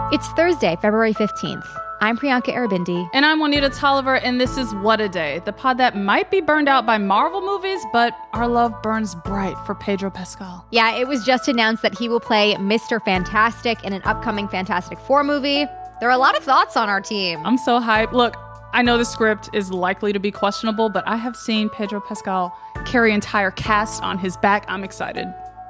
It's Thursday, February 15th. I'm Priyanka Aribindi. And I'm Juanita Tolliver, and this is What a Day, the pod that might be burned out by Marvel movies, but our love burns bright for Pedro Pascal. Yeah, it was just announced that he will play Mr. Fantastic in an upcoming Fantastic Four movie. There are a lot of thoughts on our team. I'm so hyped. Look, I know the script is likely to be questionable, but I have seen Pedro Pascal carry entire casts on his back. I'm excited.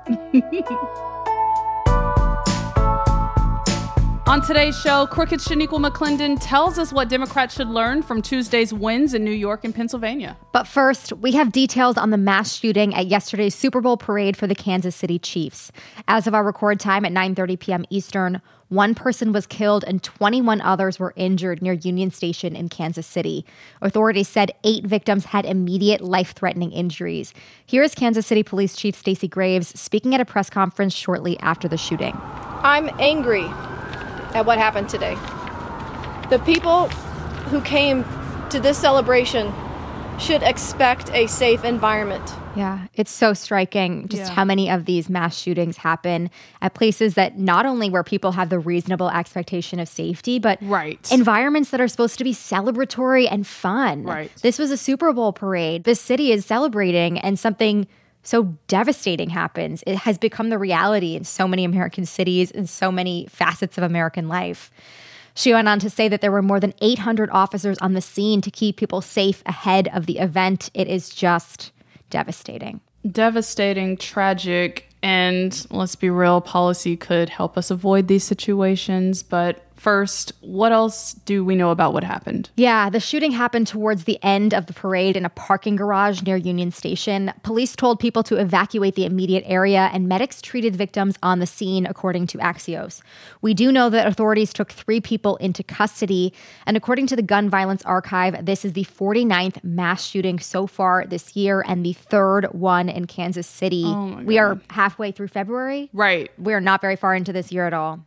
On today's show, Crooked's Shaniqua McClendon tells us what Democrats should learn from Tuesday's wins in New York and Pennsylvania. But first, we have details on the mass shooting at yesterday's Super Bowl parade for the Kansas City Chiefs. As of our record time at 9:30 p.m. Eastern, one person was killed and 21 others were injured near Union Station in Kansas City. Authorities said 8 victims had immediate life-threatening injuries. Here is Kansas City Police Chief Stacey Graves speaking at a press conference shortly after the shooting. I'm angry at what happened today. The people who came to this celebration should expect a safe environment. Yeah, it's so striking just how many of these mass shootings happen at places that not only where people have the reasonable expectation of safety, but environments that are supposed to be celebratory and fun. Right. This was a Super Bowl parade. This city is celebrating, and something so devastating happens. It has become the reality in so many American cities and so many facets of American life. She went on to say that there were more than 800 officers on the scene to keep people safe ahead of the event. It is just devastating. Devastating, tragic, and let's be real, policy could help us avoid these situations. But first, what else do we know about what happened? Yeah, the shooting happened towards the end of the parade in a parking garage near Union Station. Police told people to evacuate the immediate area, and medics treated victims on the scene, according to Axios. We do know that authorities took 3 people into custody, and according to the Gun Violence Archive, this is the 49th mass shooting so far this year and the 3rd one in Kansas City. Oh my God. We are halfway through February. Right. We are not very far into this year at all.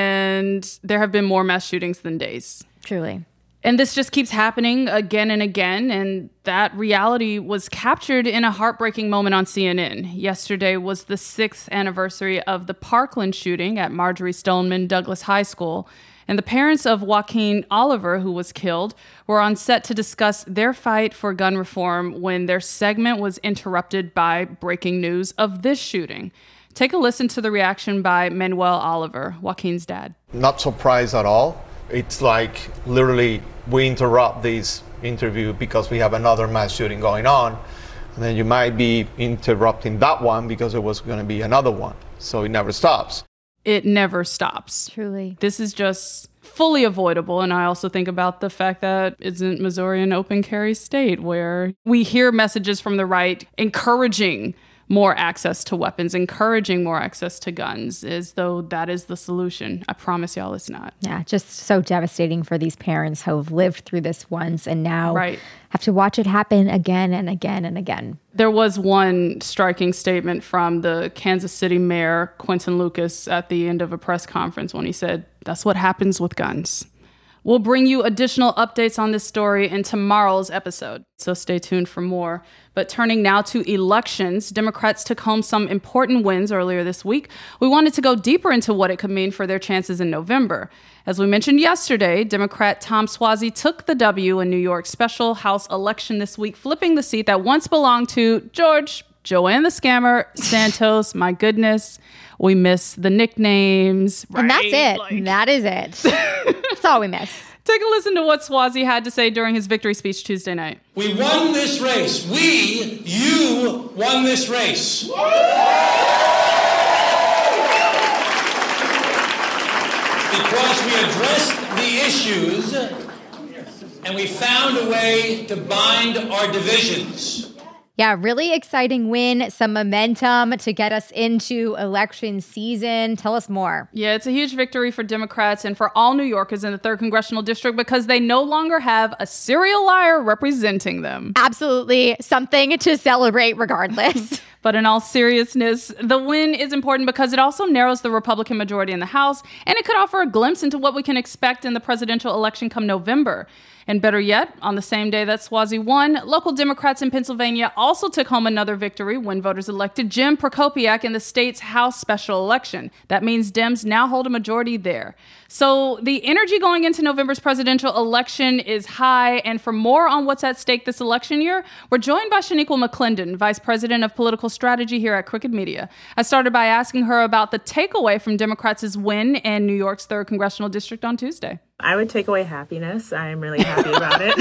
And there have been more mass shootings than days. Truly. And this just keeps happening again and again. And that reality was captured in a heartbreaking moment on CNN. Yesterday was the 6th anniversary of the Parkland shooting at Marjory Stoneman Douglas High School. And the parents of Joaquin Oliver, who was killed, were on set to discuss their fight for gun reform when their segment was interrupted by breaking news of this shooting. Take a listen to the reaction by Manuel Oliver, Joaquin's dad. Not surprised at all. It's like literally we interrupt this interview because we have another mass shooting going on. And then you might be interrupting that one because there was going to be another one. So it never stops. It never stops. Truly. This is just fully avoidable. And I also think about the fact that isn't Missouri an open carry state where we hear messages from the right encouraging more access to weapons, encouraging more access to guns, as though that is the solution. I promise y'all it's not. Yeah, just so devastating for these parents who have lived through this once and now have to watch it happen again and again and again. There was one striking statement from the Kansas City mayor, Quinton Lucas, at the end of a press conference when he said, "That's what happens with guns." We'll bring you additional updates on this story in tomorrow's episode, so stay tuned for more. But turning now to elections, Democrats took home some important wins earlier this week. We wanted to go deeper into what it could mean for their chances in November. As we mentioned yesterday, Democrat Tom Suozzi took the W in New York's special House election this week, flipping the seat that once belonged to Joanne the Scammer Santos. My goodness, we miss the nicknames. Right? And that's it. That is it. That's all we miss. Take a listen to what Suozzi had to say during his victory speech Tuesday night. We won this race. You won this race. Because we addressed the issues and we found a way to bind our divisions. Yeah, really exciting win, some momentum to get us into election season. Tell us more. Yeah, it's a huge victory for Democrats and for all New Yorkers in the 3rd Congressional District because they no longer have a serial liar representing them. Absolutely something to celebrate regardless. But in all seriousness, the win is important because it also narrows the Republican majority in the House, and it could offer a glimpse into what we can expect in the presidential election come November. And better yet, on the same day that Suozzi won, local Democrats in Pennsylvania also took home another victory when voters elected Jim Prokopiak in the state's House special election. That means Dems now hold a majority there. So the energy going into November's presidential election is high. And for more on what's at stake this election year, we're joined by Shaniqua McClendon, Vice President of Political Strategy here at Crooked Media. I started by asking her about the takeaway from Democrats' win in New York's 3rd Congressional District on Tuesday. I would take away happiness. I am really happy about it.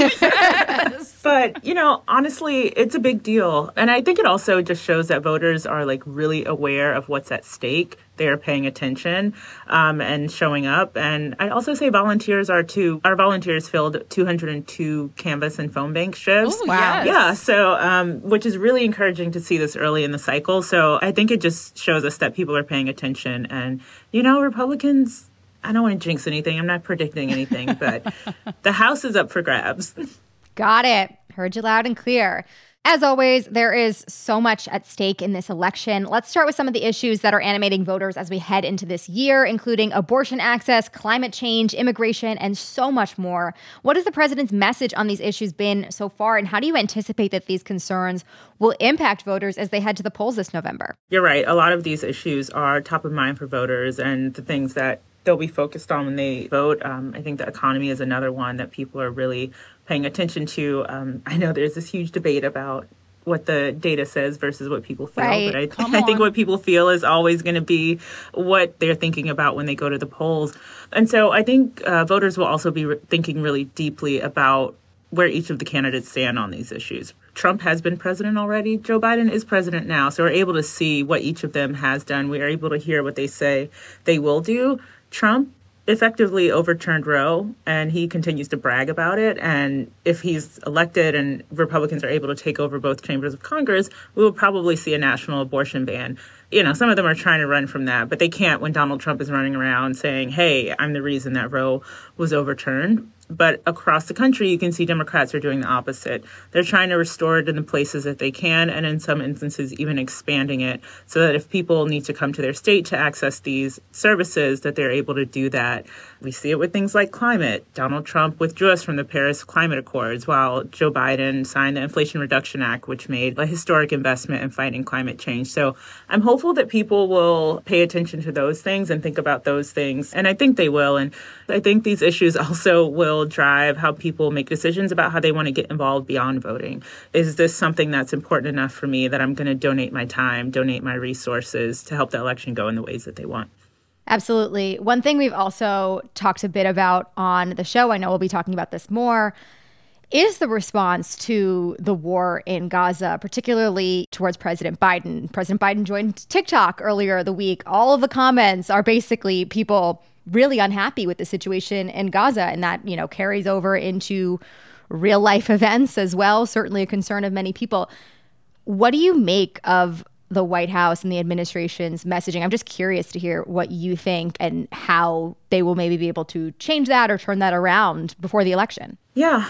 Yes. But, honestly, it's a big deal. And I think it also just shows that voters are really aware of what's at stake. They are paying attention and showing up. And I'd also say volunteers are too. Our volunteers filled 202 canvas and phone bank shifts. Ooh, wow. Yes. Yeah. So, which is really encouraging to see this early in the cycle. So I think it just shows us that people are paying attention. And, Republicans, I don't want to jinx anything. I'm not predicting anything, but the House is up for grabs. Got it. Heard you loud and clear. As always, there is so much at stake in this election. Let's start with some of the issues that are animating voters as we head into this year, including abortion access, climate change, immigration, and so much more. What has the president's message on these issues been so far, and how do you anticipate that these concerns will impact voters as they head to the polls this November? You're right. A lot of these issues are top of mind for voters, and the things that they'll be focused on when they vote. I think the economy is another one that people are really paying attention to. I know there's this huge debate about what the data says versus what people feel. Right. But I think what people feel is always going to be what they're thinking about when they go to the polls. And so I think voters will also be thinking really deeply about where each of the candidates stand on these issues. Trump has been president already. Joe Biden is president now. So we're able to see what each of them has done. We are able to hear what they say they will do. Trump effectively overturned Roe, and he continues to brag about it. And if he's elected and Republicans are able to take over both chambers of Congress, we will probably see a national abortion ban. Some of them are trying to run from that, but they can't when Donald Trump is running around saying, hey, I'm the reason that Roe was overturned. But across the country, you can see Democrats are doing the opposite. They're trying to restore it in the places that they can, and in some instances, even expanding it so that if people need to come to their state to access these services, that they're able to do that. We see it with things like climate. Donald Trump withdrew us from the Paris Climate Accords, while Joe Biden signed the Inflation Reduction Act, which made a historic investment in fighting climate change. So I'm hopeful that people will pay attention to those things and think about those things. And I think they will. And I think these issues also will drive how people make decisions about how they want to get involved beyond voting. Is this something that's important enough for me that I'm going to donate my time, donate my resources to help the election go in the ways that they want? Absolutely. One thing we've also talked a bit about on the show, I know we'll be talking about this more, is the response to the war in Gaza, particularly towards President Biden. President Biden joined TikTok earlier the week. All of the comments are basically people really unhappy with the situation in Gaza, and that, carries over into real life events as well. Certainly a concern of many people. What do you make of the White House and the administration's messaging? I'm just curious to hear what you think and how they will maybe be able to change that or turn that around before the election. Yeah.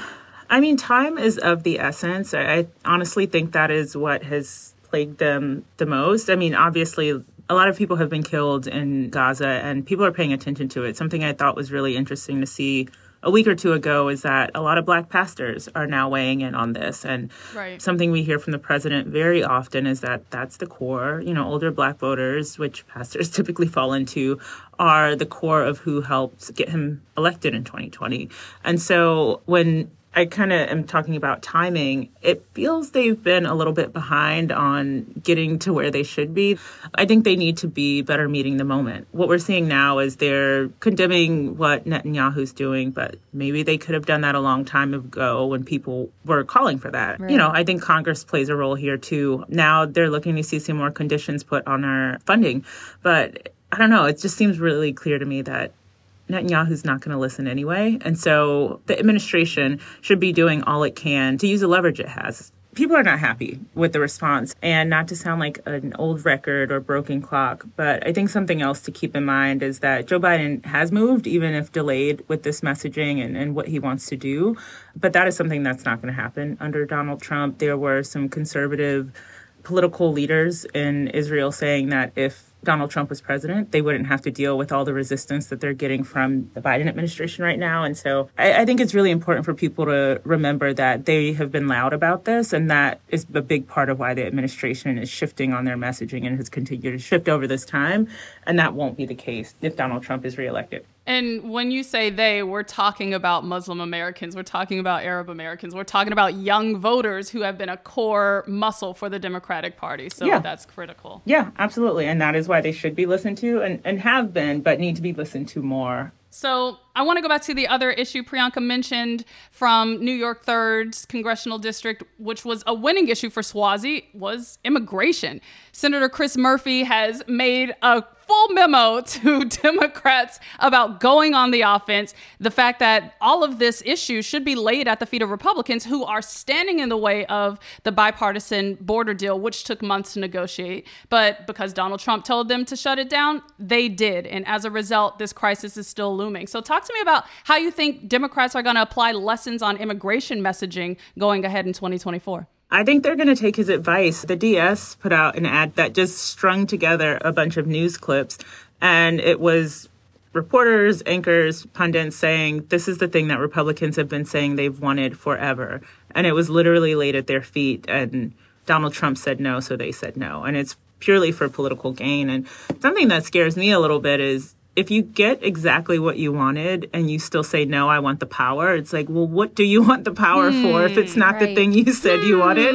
Time is of the essence. I honestly think that is what has plagued them the most. Obviously, a lot of people have been killed in Gaza, and people are paying attention to it. Something I thought was really interesting to see a week or two ago is that a lot of Black pastors are now weighing in on this. And something we hear from the president very often is that that's the core. Older Black voters, which pastors typically fall into, are the core of who helped get him elected in 2020. And so when I kind of am talking about timing, it feels they've been a little bit behind on getting to where they should be. I think they need to be better meeting the moment. What we're seeing now is they're condemning what Netanyahu's doing, but maybe they could have done that a long time ago when people were calling for that. Right. I think Congress plays a role here too. Now they're looking to see some more conditions put on our funding. But I don't know, it just seems really clear to me that Netanyahu's not going to listen anyway. And so the administration should be doing all it can to use the leverage it has. People are not happy with the response, and not to sound like an old record or broken clock, but I think something else to keep in mind is that Joe Biden has moved, even if delayed, with this messaging and what he wants to do. But that is something that's not going to happen under Donald Trump. There were some conservative political leaders in Israel saying that if Donald Trump was president, they wouldn't have to deal with all the resistance that they're getting from the Biden administration right now. And so I think it's really important for people to remember that they have been loud about this, and that is a big part of why the administration is shifting on their messaging and has continued to shift over this time. And that won't be the case if Donald Trump is reelected. And when you say they, we're talking about Muslim Americans, we're talking about Arab Americans, we're talking about young voters who have been a core muscle for the Democratic Party. So that's critical. Yeah, absolutely. And that is why they should be listened to and have been, but need to be listened to more. So I want to go back to the other issue Priyanka mentioned from New York 3rd's congressional district, which was a winning issue for Swazi, was immigration. Senator Chris Murphy has made a full memo to Democrats about going on the offense. The fact that all of this issue should be laid at the feet of Republicans who are standing in the way of the bipartisan border deal, which took months to negotiate. But because Donald Trump told them to shut it down, they did. And as a result, this crisis is still looming. So talk to me about how you think Democrats are going to apply lessons on immigration messaging going ahead in 2024. I think they're going to take his advice. The DS put out an ad that just strung together a bunch of news clips, and it was reporters, anchors, pundits saying this is the thing that Republicans have been saying they've wanted forever. And it was literally laid at their feet, and Donald Trump said no, so they said no. And it's purely for political gain. And something that scares me a little bit is if you get exactly what you wanted and you still say, no, I want the power, it's like, well, what do you want the power for if it's not the thing you said you wanted?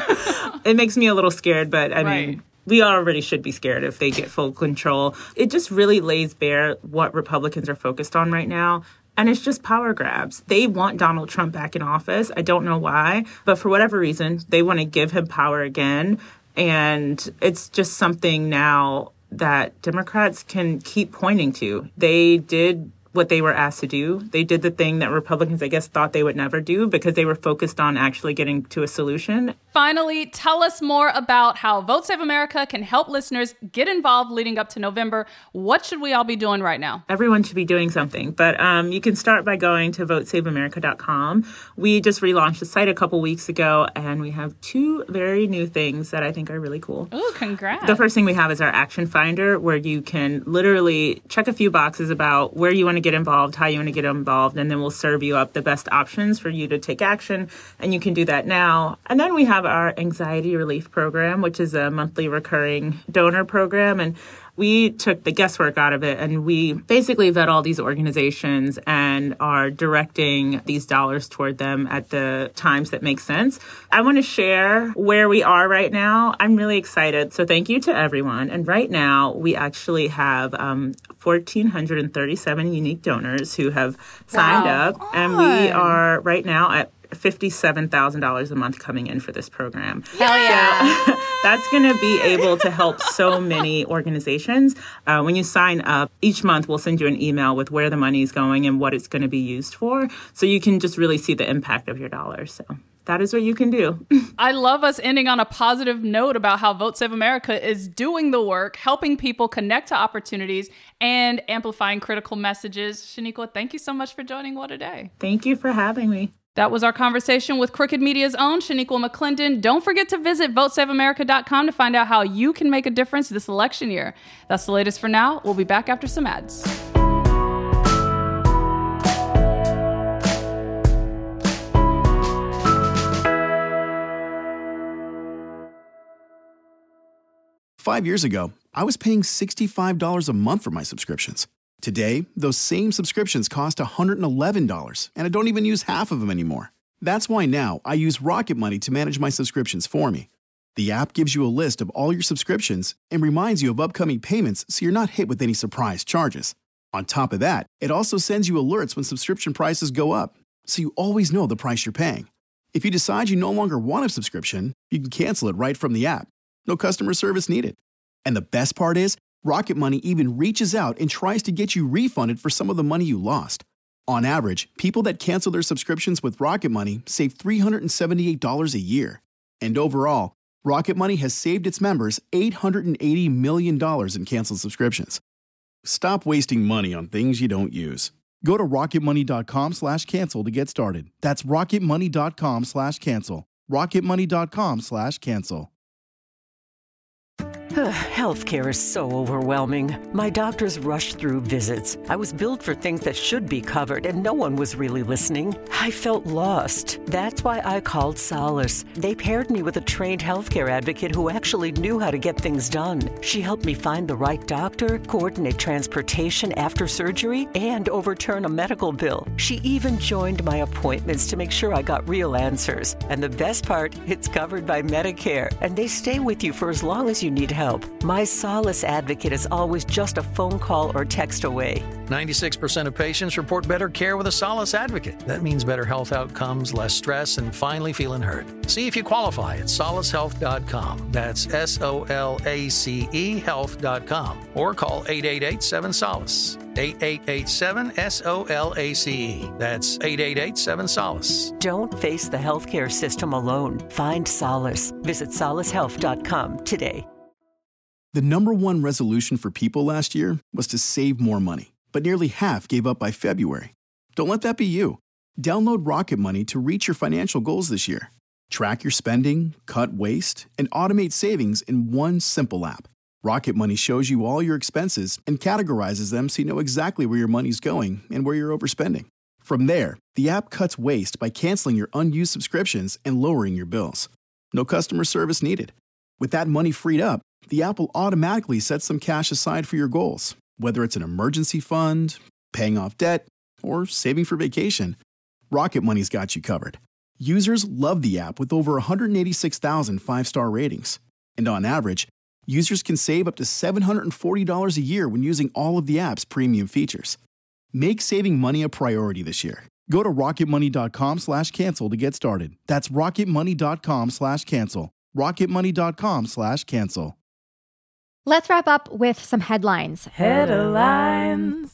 It makes me a little scared, but I mean, we already should be scared if they get full control. It just really lays bare what Republicans are focused on right now. And it's just power grabs. They want Donald Trump back in office. I don't know why, but for whatever reason, they want to give him power again. And it's just something now that Democrats can keep pointing to. They did what they were asked to do. They did the thing that Republicans, I guess, thought they would never do because they were focused on actually getting to a solution. Finally, tell us more about how Vote Save America can help listeners get involved leading up to November. What should we all be doing right now? Everyone should be doing something, but you can start by going to votesaveamerica.com. We just relaunched the site a couple weeks ago, and we have 2 very new things that I think are really cool. Ooh, congrats. The first thing we have is our Action Finder, where you can literally check a few boxes about where you want to get involved, how you want to get involved, and then we'll serve you up the best options for you to take action, and you can do that now. And then we have our Anxiety Relief Program, which is a monthly recurring donor program, and we took the guesswork out of it, and we basically vet all these organizations and are directing these dollars toward them at the times that make sense. I want to share where we are right now. I'm really excited. So thank you to everyone. And right now, we actually have 1,437 unique donors who have signed up. And we are right now at $57,000 a month coming in for this program. Hell yeah. So that's going to be able to help so many organizations. When you sign up, each month we'll send you an email with where the money is going and what it's going to be used for. So you can just really see the impact of your dollars. So that is what you can do. I love us ending on a positive note about how Vote Save America is doing the work, helping people connect to opportunities and amplifying critical messages. Shaniqua, thank you so much for joining What a Day. Thank you for having me. That was our conversation with Crooked Media's own Shaniqua McClendon. Don't forget to visit votesaveamerica.com to find out how you can make a difference this election year. That's the latest for now. We'll be back after some ads. Five years ago, I was paying $65 a month for my subscriptions. Today, those same subscriptions cost $111, and I don't even use half of them anymore. That's why now I use Rocket Money to manage my subscriptions for me. The app gives you a list of all your subscriptions and reminds you of upcoming payments so you're not hit with any surprise charges. On top of that, it also sends you alerts when subscription prices go up, so you always know the price you're paying. If you decide you no longer want a subscription, you can cancel it right from the app. No customer service needed. And the best part is, Rocket Money even reaches out and tries to get you refunded for some of the money you lost. On average, people that cancel their subscriptions with Rocket Money save $378 a year. And overall, Rocket Money has saved its members $880 million in canceled subscriptions. Stop wasting money on things you don't use. Go to rocketmoney.com/cancel to get started. That's rocketmoney.com/cancel. rocketmoney.com/cancel. Healthcare is so overwhelming. My doctors rushed through visits. I was billed for things that should be covered, and no one was really listening. I felt lost. That's why I called Solace. They paired me with a trained healthcare advocate who actually knew how to get things done. She helped me find the right doctor, coordinate transportation after surgery, and overturn a medical bill. She even joined my appointments to make sure I got real answers. And the best part, it's covered by Medicare, and they stay with you for as long as you need help. My Solace advocate is always just a phone call or text away. 96% of patients report better care with a Solace advocate. That means better health outcomes, less stress, and finally feeling heard. See if you qualify at solacehealth.com. That's SOLACE health.com. Or call 888-7-SOLACE. 8887-SOLACE. That's 8887-SOLACE. Don't face the healthcare system alone. Find solace. Visit solacehealth.com today. The number one resolution for people last year was to save more money, but nearly half gave up by February. Don't let that be you. Download Rocket Money to reach your financial goals this year. Track your spending, cut waste, and automate savings in one simple app. Rocket Money shows you all your expenses and categorizes them so you know exactly where your money's going and where you're overspending. From there, the app cuts waste by canceling your unused subscriptions and lowering your bills. No customer service needed. With that money freed up, the app will automatically set some cash aside for your goals, whether it's an emergency fund, paying off debt, or saving for vacation. Rocket Money's got you covered. Users love the app with over 186,000 five-star ratings. And on average, users can save up to $740 a year when using all of the app's premium features. Make saving money a priority this year. Go to rocketmoney.com/cancel to get started. That's rocketmoney.com/cancel. rocketmoney.com/cancel. Let's wrap up with some headlines. Headlines.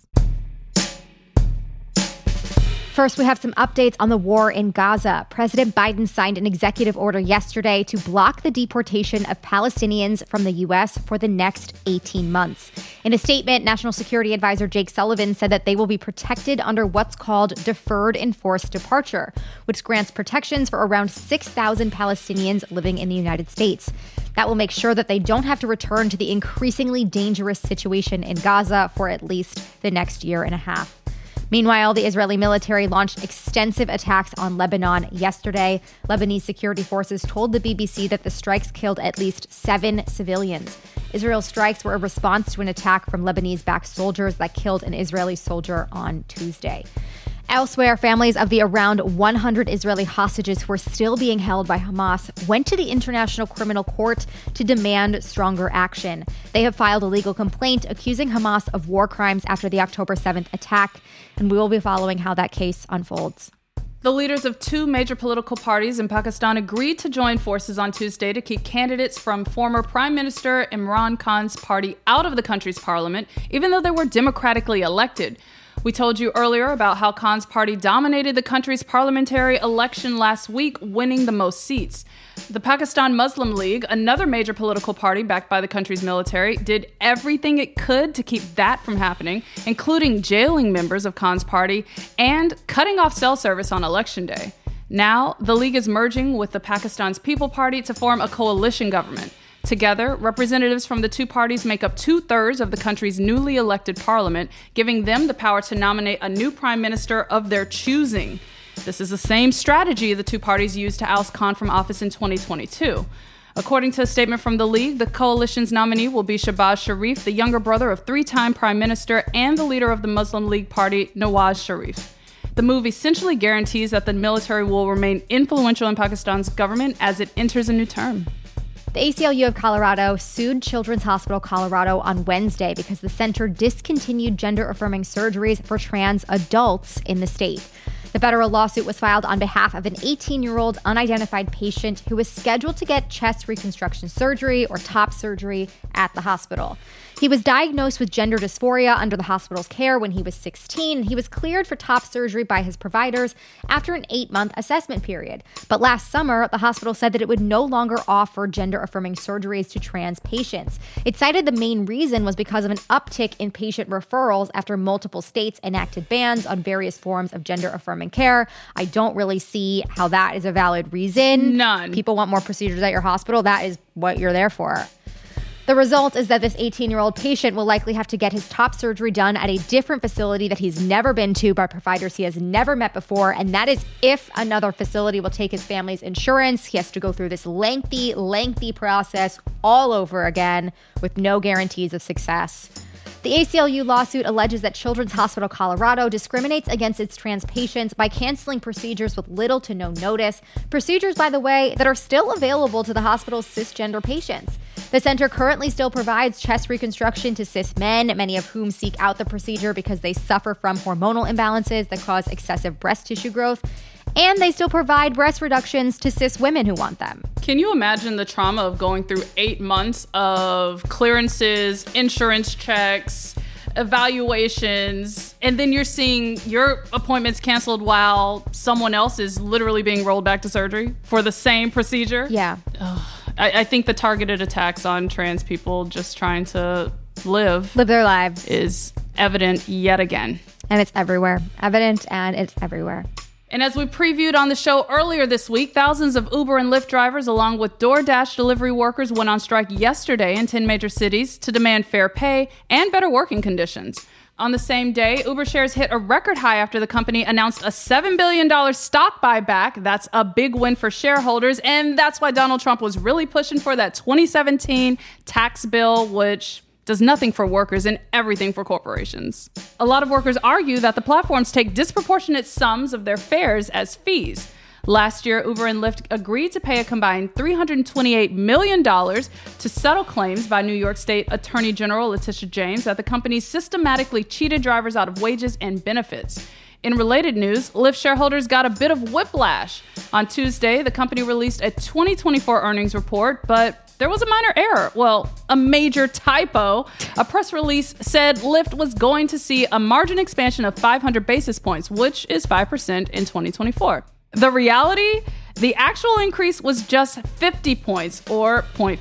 First, we have some updates on the war in Gaza. President Biden signed an executive order yesterday to block the deportation of Palestinians from the U.S. for the next 18 months. In a statement, National Security Advisor Jake Sullivan said that they will be protected under what's called deferred enforced departure, which grants protections for around 6,000 Palestinians living in the United States. That will make sure that they don't have to return to the increasingly dangerous situation in Gaza for at least the next year and a half. Meanwhile, the Israeli military launched extensive attacks on Lebanon yesterday. Lebanese security forces told the BBC that the strikes killed at least 7 civilians. Israel's strikes were a response to an attack from Lebanese-backed soldiers that killed an Israeli soldier on Tuesday. Elsewhere, families of the around 100 Israeli hostages who are still being held by Hamas went to the International Criminal Court to demand stronger action. They have filed a legal complaint accusing Hamas of war crimes after the October 7th attack, and we will be following how that case unfolds. The leaders of 2 major political parties in Pakistan agreed to join forces on Tuesday to keep candidates from former Prime Minister Imran Khan's party out of the country's parliament, even though they were democratically elected. We told you earlier about how Khan's party dominated the country's parliamentary election last week, winning the most seats. The Pakistan Muslim League, another major political party backed by the country's military, did everything it could to keep that from happening, including jailing members of Khan's party and cutting off cell service on election day. Now, the league is merging with the Pakistan's People Party to form a coalition government. Together, representatives from the 2 parties make up 2/3 of the country's newly elected parliament, giving them the power to nominate a new prime minister of their choosing. This is the same strategy the 2 parties used to oust Khan from office in 2022. According to a statement from the league, the coalition's nominee will be Shehbaz Sharif, the younger brother of 3-time prime minister and the leader of the Muslim League Party, Nawaz Sharif. The move essentially guarantees that the military will remain influential in Pakistan's government as it enters a new term. The ACLU of Colorado sued Children's Hospital Colorado on Wednesday because the center discontinued gender-affirming surgeries for trans adults in the state. The federal lawsuit was filed on behalf of an 18-year-old unidentified patient who was scheduled to get chest reconstruction surgery or top surgery at the hospital. He was diagnosed with gender dysphoria under the hospital's care when he was 16. He was cleared for top surgery by his providers after an 8-month assessment period. But last summer, the hospital said that it would no longer offer gender-affirming surgeries to trans patients. It cited the main reason was because of an uptick in patient referrals after multiple states enacted bans on various forms of gender-affirming care. I don't really see how that is a valid reason. None. People want more procedures at your hospital. That is what you're there for. The result is that this 18-year-old patient will likely have to get his top surgery done at a different facility that he's never been to by providers he has never met before, and that is if another facility will take his family's insurance. He has to go through this lengthy process all over again with no guarantees of success. The ACLU lawsuit alleges that Children's Hospital Colorado discriminates against its trans patients by canceling procedures with little to no notice. Procedures, by the way, that are still available to the hospital's cisgender patients. The center currently still provides chest reconstruction to cis men, many of whom seek out the procedure because they suffer from hormonal imbalances that cause excessive breast tissue growth. And they still provide breast reductions to cis women who want them. Can you imagine the trauma of going through 8 months of clearances, insurance checks, evaluations, and then you're seeing your appointments canceled while someone else is literally being rolled back to surgery for the same procedure? Yeah. I think the targeted attacks on trans people just trying to live their lives is evident yet again. And it's everywhere. Evident, and it's everywhere. And as we previewed on the show earlier this week, thousands of Uber and Lyft drivers along with DoorDash delivery workers went on strike yesterday in 10 major cities to demand fair pay and better working conditions. On the same day, Uber shares hit a record high after the company announced a $7 billion stock buyback. That's a big win for shareholders, and that's why Donald Trump was really pushing for that 2017 tax bill, which does nothing for workers and everything for corporations. A lot of workers argue that the platforms take disproportionate sums of their fares as fees. Last year, Uber and Lyft agreed to pay a combined $328 million to settle claims by New York State Attorney General Letitia James that the companies systematically cheated drivers out of wages and benefits. In related news, Lyft shareholders got a bit of whiplash. On Tuesday, the company released a 2024 earnings report, but there was a minor error. Well, a major typo. A press release said Lyft was going to see a margin expansion of 500 basis points, which is 5% in 2024. The reality? The actual increase was just 50 points, or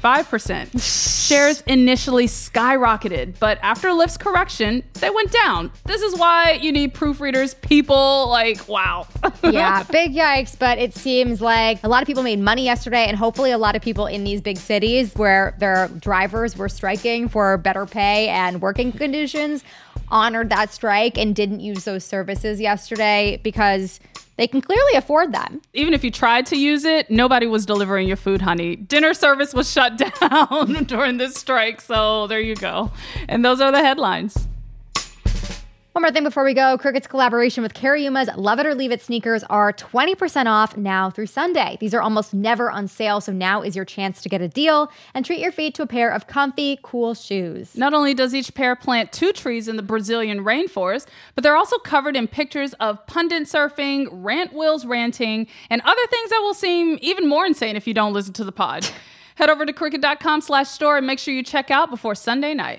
0.5%. Shares initially skyrocketed, but after Lyft's correction, they went down. This is why you need proofreaders, people like, wow. Yeah, big yikes, but it seems like a lot of people made money yesterday, and hopefully a lot of people in these big cities where their drivers were striking for better pay and working conditions honored that strike and didn't use those services yesterday because they can clearly afford them. Even if you tried to use it, nobody was delivering your food, honey. Dinner service was shut down during this strike, so there you go. And those are the headlines. One more thing before we go. Cricut's collaboration with Carrie Uma's Love It or Leave It sneakers are 20% off now through Sunday. These are almost never on sale, so now is your chance to get a deal and treat your feet to a pair of comfy, cool shoes. Not only does each pair plant 2 trees in the Brazilian rainforest, but they're also covered in pictures of pundit surfing, rant wheels ranting, and other things that will seem even more insane if you don't listen to the pod. Head over to Cricut.com/store and make sure you check out before Sunday night.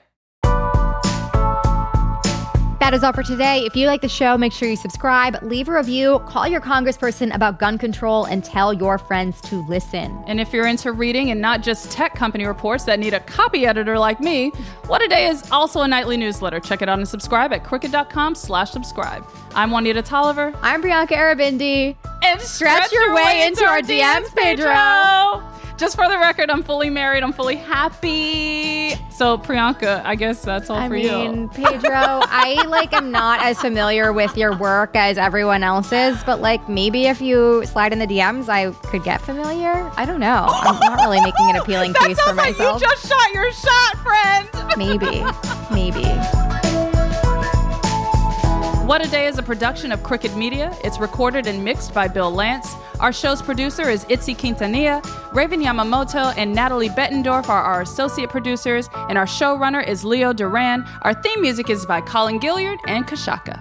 That is all for today. If you like the show, make sure you subscribe, leave a review, call your congressperson about gun control, and tell your friends to listen. And if you're into reading and not just tech company reports that need a copy editor like me, What A Day is also a nightly newsletter. Check it out and subscribe at Cricut.com/subscribe. I'm Juanita Tolliver. I'm Priyanka Arabindi. And stretch your way into our DMs, Pedro. Just for the record, I'm fully married. I'm fully happy. So, Priyanka, I guess that's all for you. I mean, Pedro, I am not as familiar with your work as everyone else is, but maybe if you slide in the DMs, I could get familiar. I don't know. I'm not really making an appealing case for myself. Like you just shot your shot, friend. Maybe. What A Day is a production of Cricut Media. It's recorded and mixed by Bill Lance. Our show's producer is Itzy Quintanilla. Raven Yamamoto and Natalie Bettendorf are our associate producers, and our showrunner is Leo Duran. Our theme music is by Colin Gilliard and Kashaka.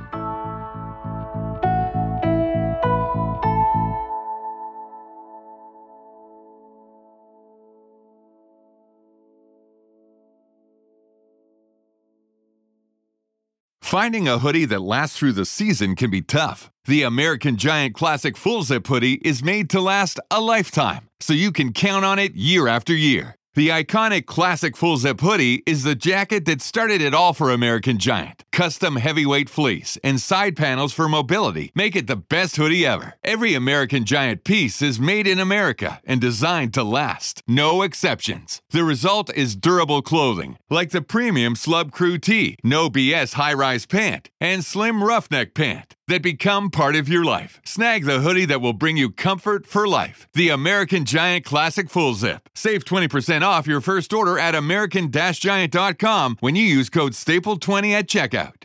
Finding a hoodie that lasts through the season can be tough. The American Giant Classic Full Zip hoodie is made to last a lifetime, so you can count on it year after year. The iconic classic full zip hoodie is the jacket that started it all for American Giant. Custom heavyweight fleece and side panels for mobility make it the best hoodie ever. Every American Giant piece is made in America and designed to last. No exceptions. The result is durable clothing, like the premium Slub Crew Tee, No BS high-rise pant, and slim roughneck pant that become part of your life. Snag the hoodie that will bring you comfort for life. The American Giant Classic Full Zip. Save 20% off your first order at American-Giant.com when you use code STAPLE20 at checkout.